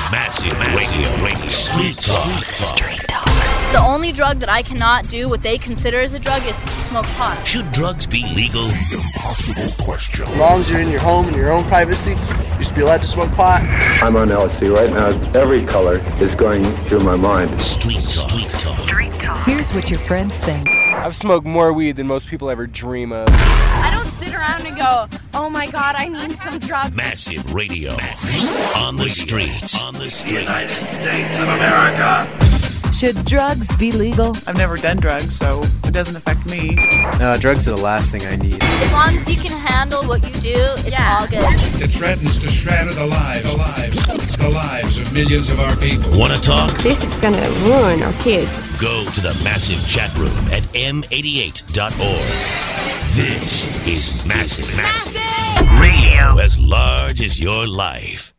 Massive Radio. Street Talk. Street Talk. The only drug that I cannot do what they consider as a drug is smoke pot. Should drugs be legal? Impossible question. As long as you're in your home and your own privacy, you should be allowed to smoke pot. I'm on LSD right now. Every color is going through my mind. Street Talk. Here's what your friends think. I've smoked more weed than most people ever dream of. I don't sit around and go, oh my God, I need some drugs. Massive Radio. On the streets. United States of America. Should drugs be legal? I've never done drugs, so it doesn't affect me. No, drugs are the last thing I need. As long as you can handle what you do, it's all good. It threatens to shatter the lives of millions of our people. Want to talk? This is going to ruin our kids. Go to the Massive chat room at m88.org. This is Massive Radio, as large as your life.